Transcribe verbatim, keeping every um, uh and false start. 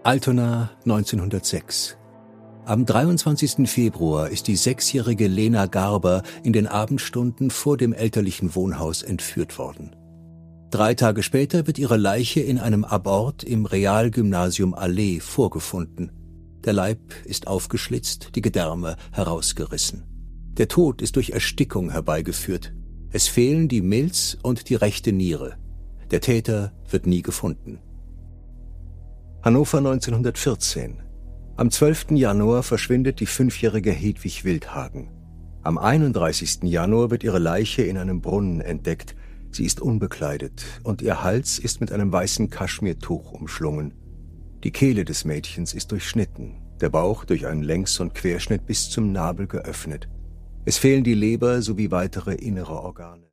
Altona neunzehnhundertsechs. Am dreiundzwanzigsten Februar ist die sechsjährige Lena Garber in den Abendstunden vor dem elterlichen Wohnhaus entführt worden. Drei Tage später wird ihre Leiche in einem Abort im Realgymnasium Allee vorgefunden. Der Leib ist aufgeschlitzt, die Gedärme herausgerissen. Der Tod ist durch Erstickung herbeigeführt. Es fehlen die Milz und die rechte Niere. Der Täter wird nie gefunden. Hannover neunzehnhundertvierzehn. Am zwölften Januar verschwindet die fünfjährige Hedwig Wildhagen. Am einunddreißigsten Januar wird ihre Leiche in einem Brunnen entdeckt. Sie ist unbekleidet und ihr Hals ist mit einem weißen Kaschmirtuch umschlungen. Die Kehle des Mädchens ist durchschnitten, der Bauch durch einen Längs- und Querschnitt bis zum Nabel geöffnet. Es fehlen die Leber sowie weitere innere Organe.